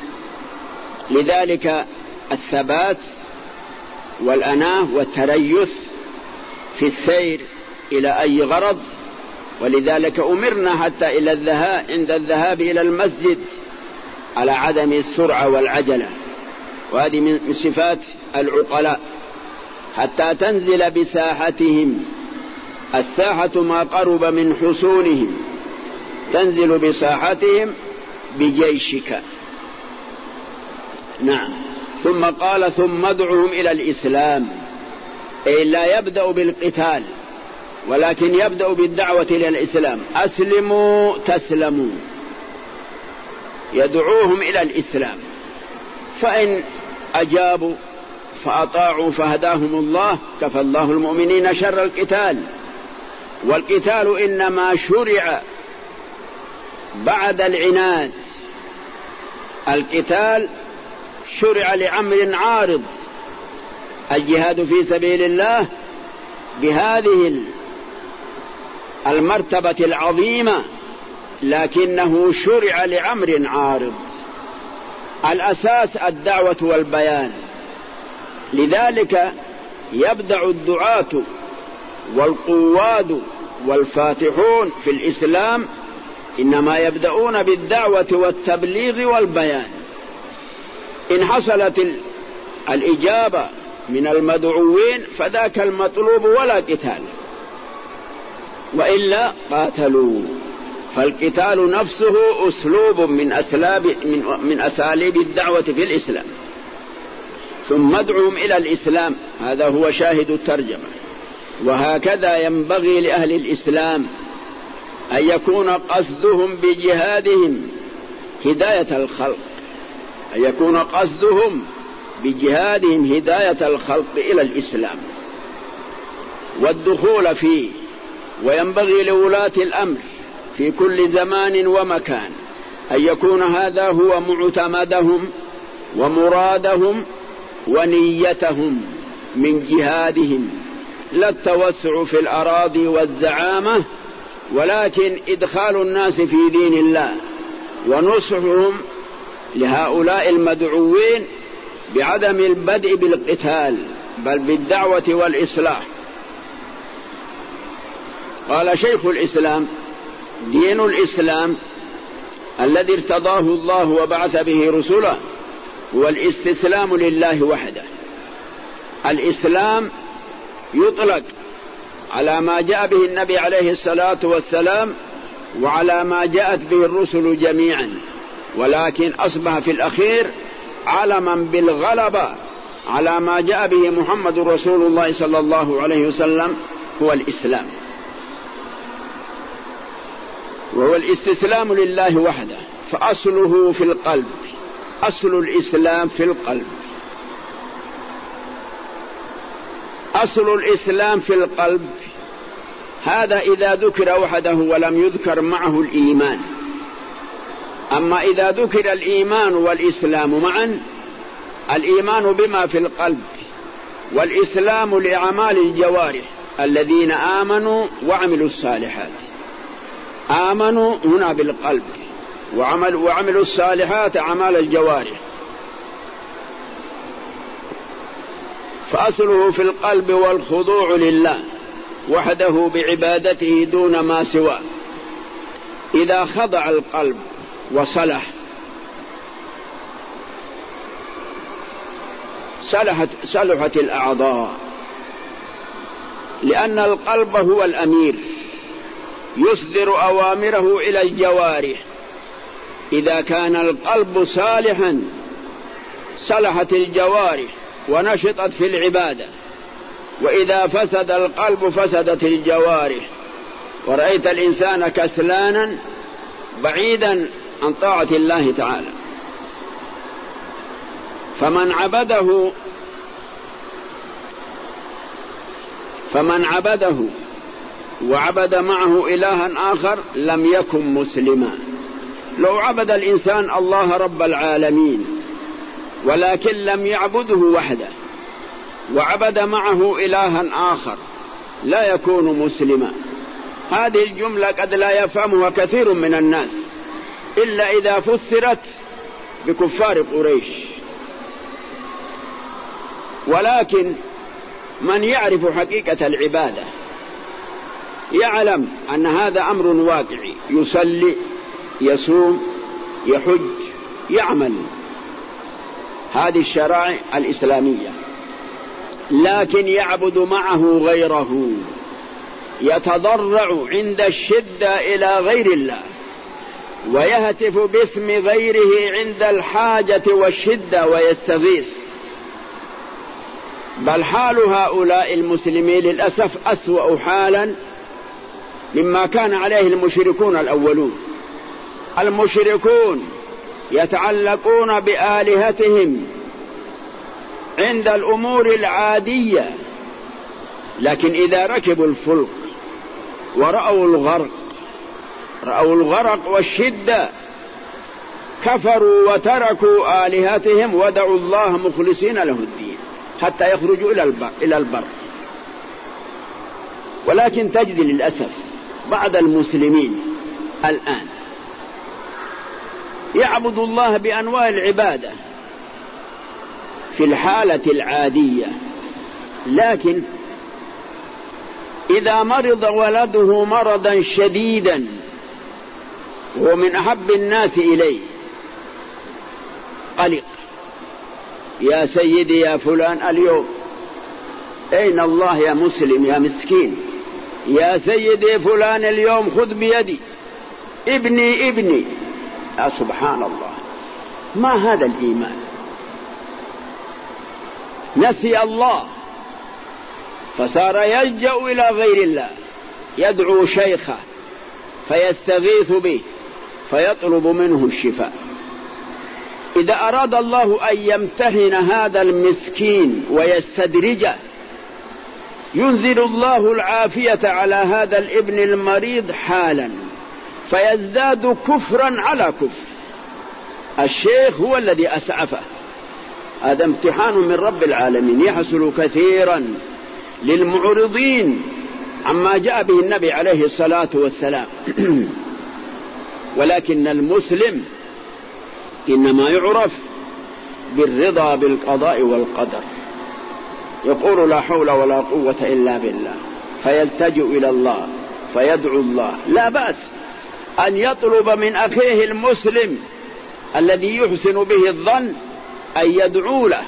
لذلك الثبات والأناة والتريث في السير إلى أي غرض. ولذلك أمرنا حتى عند الذهاب إلى المسجد على عدم السرعة والعجلة، وهذه من صفات العقلاء، حتى تنزل بساحتهم. الساحة ما قرب من حصونهم، تنزل بساحتهم بجيشك. نعم. ثم قال ثم ادعهم إلى الإسلام، أي لا يبدأ بالقتال ولكن يبدأ بالدعوة إلى الإسلام. أسلموا تسلموا، يدعوهم إلى الإسلام، فإن أجابوا فأطاعوا فهداهم الله، كفى الله المؤمنين شر القتال. والقتال إنما شرع بعد العناد، القتال شرع لأمر عارض. الجهاد في سبيل الله بهذه المرتبة العظيمة، لكنه شرع لأمر عارض. الأساس الدعوة والبيان، لذلك يبدأ الدعاة والقواد والفاتحون في الإسلام إنما يبدأون بالدعوة والتبليغ والبيان. إن حصلت الإجابة من المدعوين فذاك المطلوب ولا قتال، وإلا قاتلوا. فالقتال نفسه أسلوب من أساليب الدعوة في الإسلام. ثم ادعوهم إلى الإسلام، هذا هو شاهد الترجمة. وهكذا ينبغي لأهل الإسلام أن يكون قصدهم بجهادهم هداية الخلق، أن يكون قصدهم بجهادهم هداية الخلق إلى الإسلام والدخول فيه. وينبغي لولاة الأمر في كل زمان ومكان أن يكون هذا هو معتمدهم ومرادهم ونيتهم من جهادهم، لا التوسع في الأراضي والزعامة، ولكن إدخال الناس في دين الله ونصحهم لهؤلاء المدعوين بعدم البدء بالقتال بل بالدعوة والإصلاح. قال شيخ الإسلام: دين الإسلام الذي ارتضاه الله وبعث به رسله هو الاستسلام لله وحده. الإسلام يطلق على ما جاء به النبي عليه الصلاة والسلام وعلى ما جاءت به الرسل جميعا، ولكن أصبح في الأخير علما بالغلبة على ما جاء به محمد رسول الله صلى الله عليه وسلم، هو الإسلام، وهو الاستسلام لله وحده. فأصله في القلب، أصل الإسلام في القلب، أصل الإسلام في القلب. هذا إذا ذكر وحده ولم يذكر معه الإيمان. أما إذا ذكر الإيمان والإسلام معا، الإيمان بما في القلب والإسلام لأعمال الجوارح، الذين آمنوا وعملوا الصالحات. آمنوا هنا بالقلب، وعملوا الصالحات أعمال الجوارح. فأصله في القلب والخضوع لله وحده بعبادته دون ما سواه. إذا خضع القلب وصلح صلحت الأعضاء، لأن القلب هو الأمير يصدر أوامره إلى الجوارح. إذا كان القلب صالحا صلحت الجوارح ونشطت في العبادة، وإذا فسد القلب فسدت الجوارح، ورأيت الإنسان كسلانا بعيدا عن طاعة الله تعالى. فمن عبده وعبد معه إلها آخر لم يكن مسلما. لو عبد الإنسان الله رب العالمين ولكن لم يعبده وحده وعبد معه إلها آخر لا يكون مسلما. هذه الجملة قد لا يفهمها كثير من الناس إلا إذا فسرت بكفار قريش، ولكن من يعرف حقيقة العبادة يعلم أن هذا أمر واقعي، يصلي، يصوم، يحج، يعمل، هذه الشرائع الإسلامية، لكن يعبد معه غيره، يتضرع عند الشدة إلى غير الله، ويهتف باسم غيره عند الحاجة والشدة ويستغيث. بل حال هؤلاء المسلمين للأسف أسوأ حالا مما كان عليه المشركون الأولون. المشركون يتعلقون بآلهتهم عند الأمور العادية، لكن إذا ركبوا الفلك ورأوا الغرق والشدة كفروا وتركوا آلهتهم ودعوا الله مخلصين له الدين حتى يخرجوا إلى البر. ولكن تجد للأسف بعض المسلمين الآن يعبد الله بأنواع العبادة في الحالة العادية، لكن إذا مرض ولده مرضا شديدا وهو من أحب الناس إليه قلق: يا سيدي يا فلان اليوم أين الله يا مسلم يا مسكين؟ يا سيدي فلان اليوم خذ بيدي، ابني. يا سبحان الله، ما هذا الإيمان؟ نسي الله فصار يلجأ إلى غير الله، يدعو شيخه فيستغيث به فيطلب منه الشفاء. إذا أراد الله أن يمتهن هذا المسكين ويستدرجه ينزل الله العافية على هذا الابن المريض حالا فيزداد كفرا على كفر. الشيخ هو الذي أسعفه. هذا امتحان من رب العالمين يحصل كثيرا للمعرضين عما جاء به النبي عليه الصلاة والسلام. ولكن المسلم إنما يعرف بالرضا بالقضاء والقدر، يقول لا حول ولا قوة إلا بالله، فيلتجئ إلى الله فيدعو الله. لا بأس أن يطلب من أخيه المسلم الذي يحسن به الظن أن يدعو له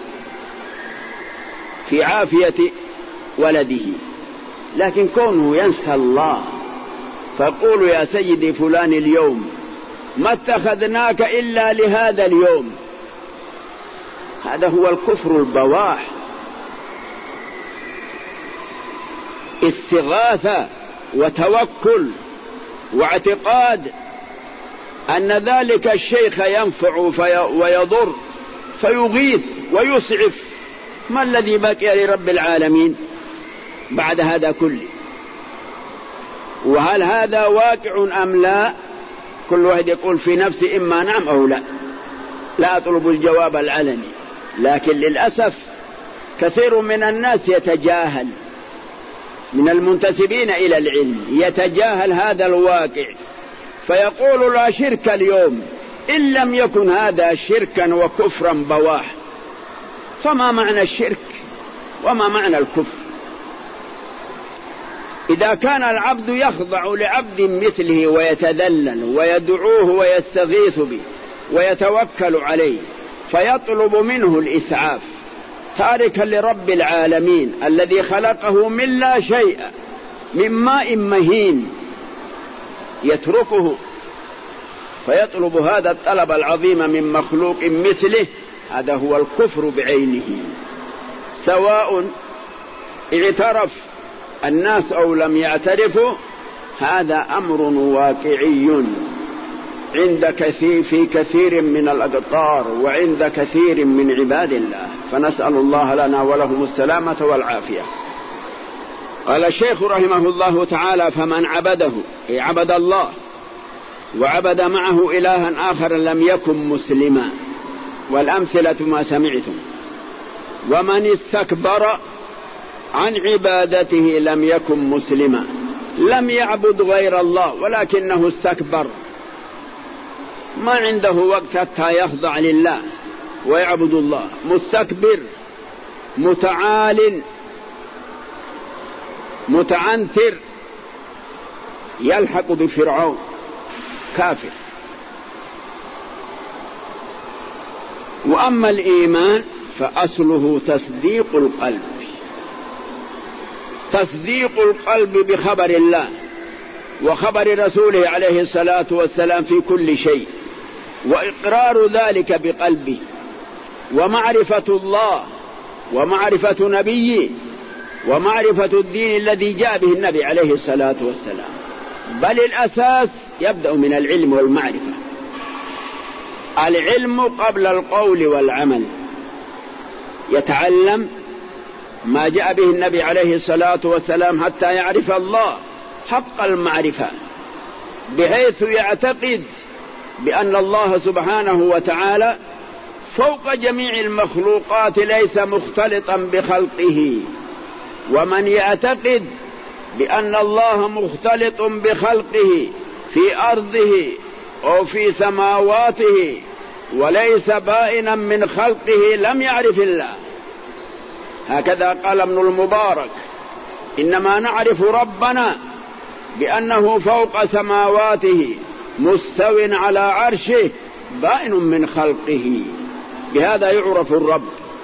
في عافية ولده، لكن كونه ينسى الله فيقول: يا سيدي فلان اليوم ما اتخذناك إلا لهذا اليوم. هذا هو الكفر البواح، استغاثة وتوكل واعتقاد أن ذلك الشيخ ينفع ويضر فيغيث ويسعف. ما الذي بقي لرب العالمين بعد هذا كله؟ وهل هذا واقع أم لا؟ كل واحد يقول في نفسه إما نعم أو لا. لا أطلب الجواب العلني، لكن للأسف كثير من الناس يتجاهل، من المنتسبين إلى العلم يتجاهل هذا الواقع، فيقول لا شرك اليوم، إن لم يكن هذا شركا وكفرا بواح. فما معنى الشرك وما معنى الكفر؟ إذا كان العبد يخضع لعبد مثله ويتذلل ويدعوه ويستغيث به ويتوكل عليه فيطلب منه الإسعاف، تاركا لرب العالمين الذي خلقه من لا شيء، من ماء مهين، يتركه فيطلب هذا الطلب العظيم من مخلوق مثله، هذا هو الكفر بعينه، سواء اعترف الناس أو لم يعترفوا. هذا أمر واقعي عند في كثير من الأقطار وعند كثير من عباد الله، فنسأل الله لنا ولهم السلامة والعافية. قال الشيخ رحمه الله تعالى: فمن عبده، أي عبد الله وعبد معه إلها آخر لم يكن مسلما. والأمثلة ما سمعتم. ومن استكبر عن عبادته لم يكن مسلما، لم يعبد غير الله ولكنه استكبر، ما عنده وقت حتى يخضع لله ويعبد الله، مستكبر متعال متعنتر، يلحق بفرعون، كافر. وأما الإيمان فأصله تصديق القلب، تصديق القلب بخبر الله وخبر رسوله عليه الصلاة والسلام في كل شيء، وإقرار ذلك بقلبه، ومعرفة الله ومعرفة نبيه ومعرفة الدين الذي جاء به النبي عليه الصلاة والسلام. بل الأساس يبدأ من العلم والمعرفة، العلم قبل القول والعمل، يتعلم ما جاء به النبي عليه الصلاة والسلام حتى يعرف الله حق المعرفة، بحيث يعتقد بأن الله سبحانه وتعالى فوق جميع المخلوقات ليس مختلطا بخلقه. ومن يعتقد بأن الله مختلط بخلقه في أرضه أو في سماواته وليس بائنا من خلقه لم يعرف الله. هكذا قال ابن المبارك: إنما نعرف ربنا بأنه فوق سماواته مستو على عرشه بائن من خلقه. بهذا يعرف الرب.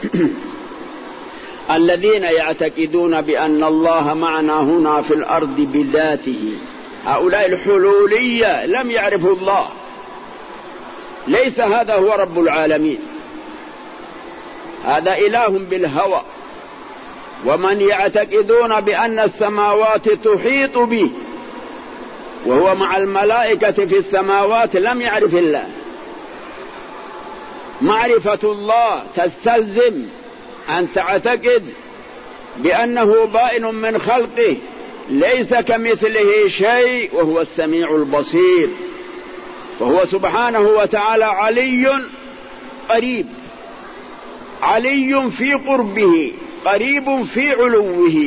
الذين يعتقدون بأن الله معنا هنا في الأرض بذاته، هؤلاء الحلولية لم يعرفوا الله، ليس هذا هو رب العالمين، هذا إله بالهوى. ومن يعتقدون بأن السماوات تحيط به وهو مع الملائكة في السماوات لم يعرف الله. معرفة الله تستلزم أن تعتقد بأنه بائن من خلقه ليس كمثله شيء وهو السميع البصير، فهو سبحانه وتعالى علي قريب، علي في قربه، قريب في علوه،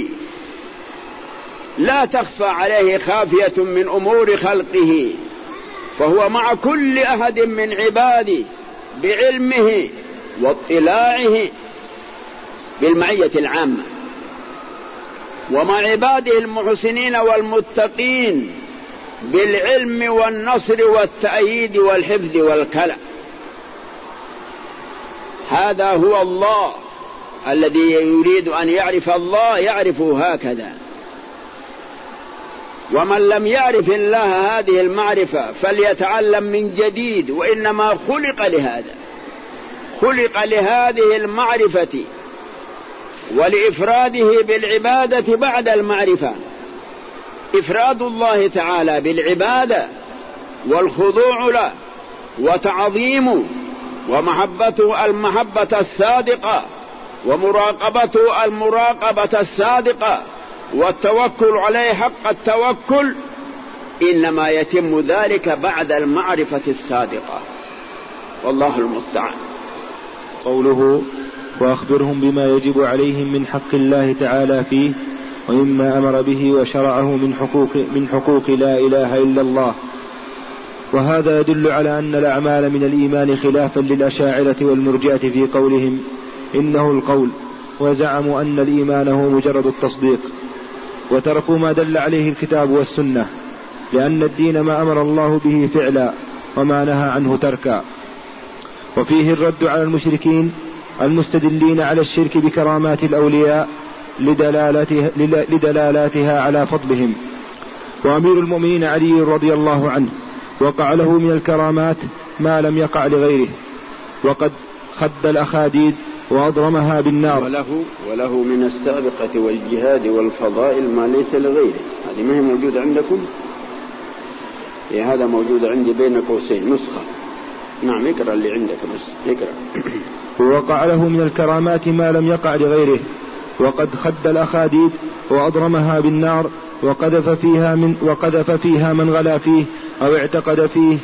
لا تخفى عليه خافية من أمور خلقه، فهو مع كل أحد من عباده بعلمه واطلاعه بالمعية العامة، ومع عباده المحسنين والمتقين بالعلم والنصر والتأييد والحفظ والكلى. هذا هو الله الذي يريد أن يعرف الله يعرفه هكذا. ومن لم يعرف الله هذه المعرفة فليتعلم من جديد، وإنما خلق لهذا، خلق لهذه المعرفة ولإفراده بالعبادة بعد المعرفة. إفراد الله تعالى بالعبادة والخضوع له وتعظيمه ومحبته المحبة الصادقة ومراقبته المراقبة الصادقة والتوكل عليه حق التوكل، إنما يتم ذلك بعد المعرفة الصادقة، والله المستعان.
قوله وأخبرهم بما يجب عليهم من حق الله تعالى فيه ومما أمر به وشرعه من حقوق لا إله إلا الله. وهذا يدل على أن الأعمال من الإيمان خلافا للأشاعرة والمرجئة في قولهم إنه القول، وزعموا أن الإيمان هو مجرد التصديق، وتركوا ما دل عليه الكتاب والسنة، لأن الدين ما أمر الله به فعلا وما نهى عنه تركا. وفيه الرد على المشركين المستدلين على الشرك بكرامات الأولياء لدلالاتها على فضلهم. وأمير المؤمنين علي رضي الله عنه وقع له من الكرامات ما لم يقع لغيره، وقد خد الأخاديد وأضرمها بالنار.
وله من السابقة والجهاد والفضائل ما ليس لغيره. هذه ما هي موجودة عندكم؟ هذا موجود عندي بين قوسين نسخة. نعم اقرأ اللي عندك بس اقرأ.
ووقع له من الكرامات ما لم يقع لغيره، وقد خد الأخاديد وأضرمها بالنار وقذف فيها من غلا فيه أو اعتقد فيه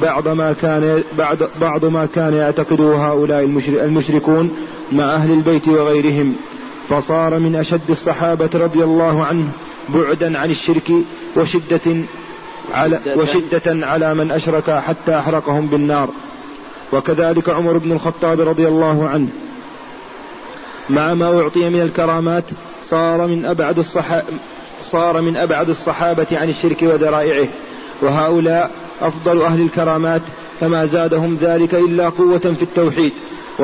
بعض ما كان يعتقده هؤلاء المشركون مع أهل البيت وغيرهم، فصار من أشد الصحابة رضي الله عنه بعدا عن الشرك وشدة على من أشرك حتى أحرقهم بالنار. وكذلك عمر بن الخطاب رضي الله عنه مع ما أعطي من الكرامات صار من أبعد الصحابة عن الشرك وذرائعه، وهؤلاء أفضل أهل الكرامات، فما زادهم ذلك إلا قوة في التوحيد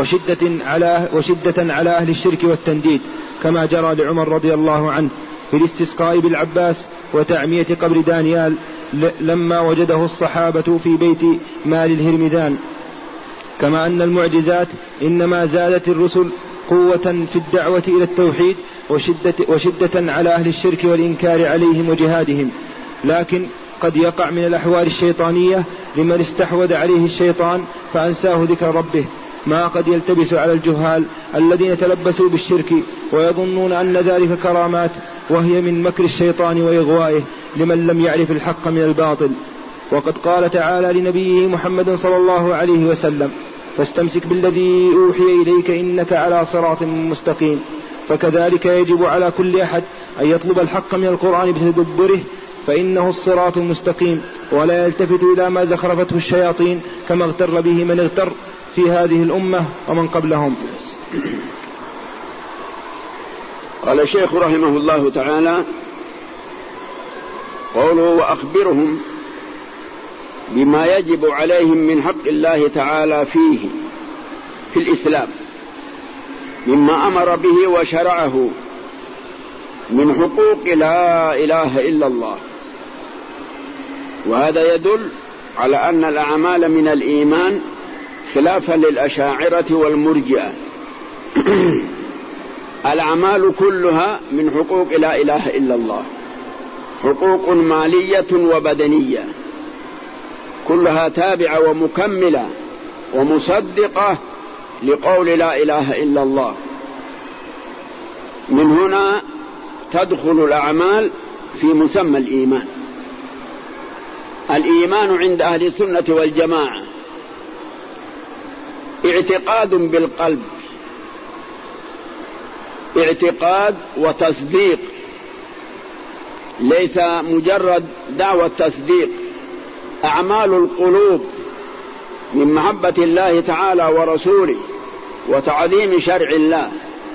وشدة على أهل الشرك والتنديد، كما جرى لعمر رضي الله عنه في الاستسقاء بالعباس وتعمية قبر دانيال لما وجده الصحابة في بيت مال الهرمذان. كما أن المعجزات إنما زادت الرسل قوة في الدعوة إلى التوحيد وشدة على أهل الشرك والإنكار عليهم وجهادهم، لكن قد يقع من الأحوال الشيطانية لمن استحوذ عليه الشيطان فأنساه ذكر ربه ما قد يلتبس على الجهال الذين تلبسوا بالشرك ويظنون أن ذلك كرامات، وهي من مكر الشيطان وإغوائه لمن لم يعرف الحق من الباطل. وقد قال تعالى لنبيه محمد صلى الله عليه وسلم فاستمسك بالذي أوحي إليك إنك على صراط مستقيم. فكذلك يجب على كل أحد أن يطلب الحق من القرآن بتدبره، فإنه الصراط المستقيم، ولا يلتفت إلى ما زخرفته الشياطين كما اغتر به من اغتر في هذه الأمة ومن قبلهم.
قال الشيخ رحمه الله تعالى قوله وأخبرهم بما يجب عليهم من حق الله تعالى فيه في الإسلام مما أمر به وشرعه من حقوق لا إله إلا الله. وهذا يدل على أن الأعمال من الإيمان خلافا للأشاعرة والمرجئة. الأعمال كلها من حقوق لا إله إلا الله، حقوق مالية وبدنية، كلها تابعة ومكملة ومصدقة لقول لا إله إلا الله. من هنا تدخل الأعمال في مسمى الإيمان. الإيمان عند أهل السنة والجماعة اعتقاد بالقلب، اعتقاد وتصديق، ليس مجرد دعوة تصديق. أعمال القلوب من محبة الله تعالى ورسوله وتعظيم شرع الله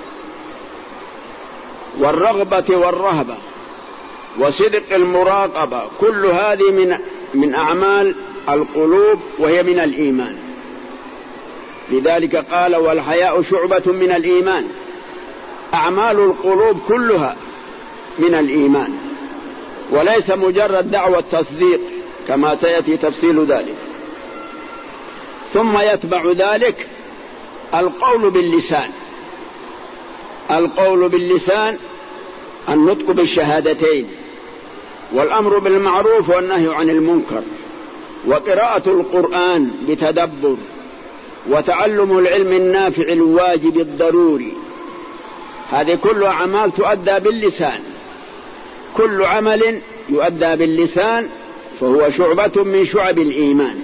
والرغبة والرهبة وصدق المراقبة، كل هذه من أعمال القلوب وهي من الإيمان. لذلك قال والحياء شعبة من الإيمان. أعمال القلوب كلها من الإيمان، وليس مجرد دعوة تصديق كما سيأتي تفصيل ذلك. ثم يتبع ذلك القول باللسان. القول باللسان النطق بالشهادتين، والأمر بالمعروف والنهي عن المنكر، وقراءة القرآن بتدبر، وتعلم العلم النافع الواجب الضروري. هذه كل أعمال تؤدى باللسان. كل عمل يؤدى باللسان فهو شعبة من شعب الإيمان.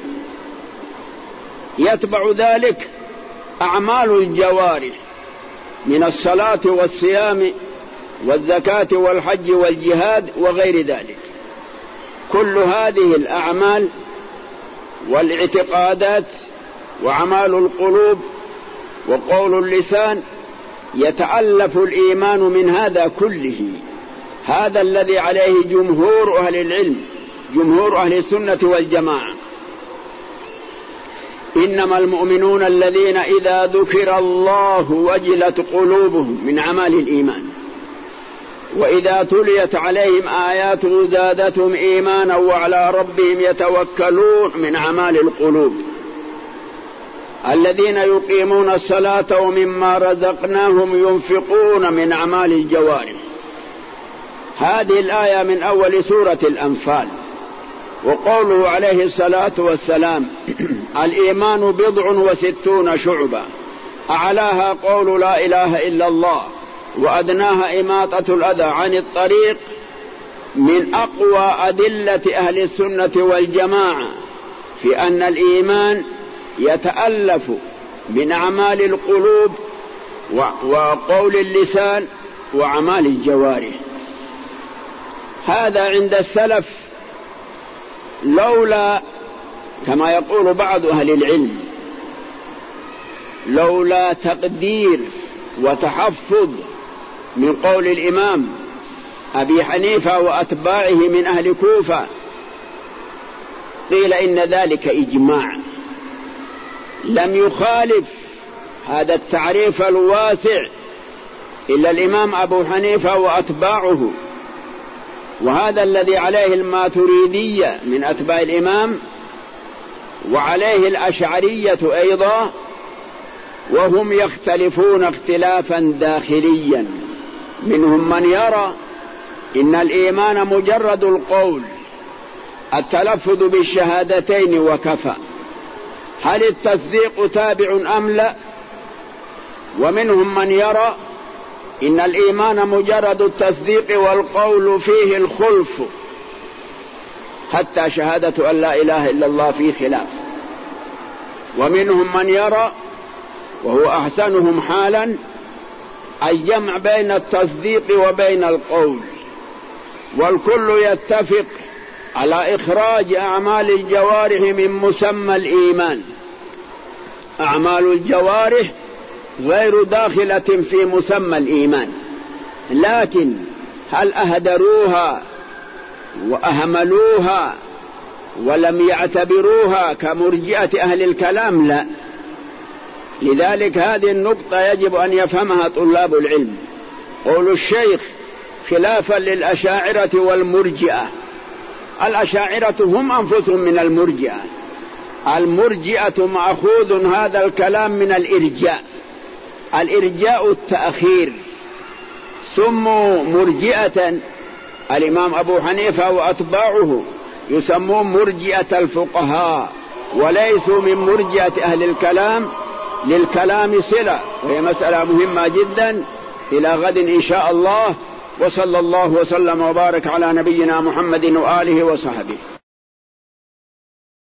يتبع ذلك أعمال الجوارح من الصلاة والصيام والزكاة والحج والجهاد وغير ذلك. كل هذه الأعمال والاعتقادات وأعمال القلوب وقول اللسان يتألف الإيمان من هذا كله. هذا الذي عليه جمهور أهل العلم، جمهور أهل السنة والجماعة. إنما المؤمنون الذين إذا ذكر الله وجلت قلوبهم من أعمال الإيمان، وإذا تليت عليهم آياته زادتهم إيمانا وعلى ربهم يتوكلون من أعمال القلوب. الذين يقيمون الصلاة ومما رزقناهم ينفقون من أعمال الجوارح. هذه الآية من أول سورة الأنفال. وقوله عليه الصلاة والسلام الإيمان 69 شعبة، أعلاها قول لا إله إلا الله، وأدناها إماطة الأذى عن الطريق، من أقوى أدلة أهل السنة والجماعة في أن الإيمان يتألف من أعمال القلوب وقول اللسان وأعمال الجوارح. هذا عند السلف لولا، كما يقول بعض أهل العلم، لولا تقدير وتحفظ من قول الإمام أبي حنيفة وأتباعه من أهل كوفة، قيل إن ذلك إجماع لم يخالف هذا التعريف الواسع إلا الإمام أبو حنيفة وأتباعه. وهذا الذي عليه الماتريدية من أتباع الإمام، وعليه الأشعرية أيضا، وهم يختلفون اختلافا داخليا. منهم من يرى إن الإيمان مجرد القول، التلفظ بالشهادتين وكفى، هل التصديق تابع أم لا؟ ومنهم من يرى إن الإيمان مجرد التصديق والقول فيه الخلف، حتى شهادة أن لا إله إلا الله فيه خلاف. ومنهم من يرى، وهو أحسنهم حالا، الجمع بين التصديق وبين القول، والكل يتفق على إخراج أعمال الجوارح من مسمى الإيمان. أعمال الجوارح غير داخلة في مسمى الإيمان، لكن هل أهدروها وأهملوها ولم يعتبروها كمرجئة أهل الكلام؟ لا. لذلك هذه النقطة يجب أن يفهمها طلاب العلم. قول الشيخ خلافا للأشاعرة والمرجئة. الأشاعرة هم أنفسهم من المرجئة. المرجئة مأخوذ هذا الكلام من الإرجاء. الإرجاء التأخير، سموا مرجئة. الإمام أبو حنيفة وأتباعه يسمون مرجئة الفقهاء، وليسوا من مرجئة أهل الكلام. للكلام صلة، وهي مسألة مهمة جدا. إلى غد إن شاء الله، وصلى الله وسلم وبارك على نبينا محمد وآله وصحبه.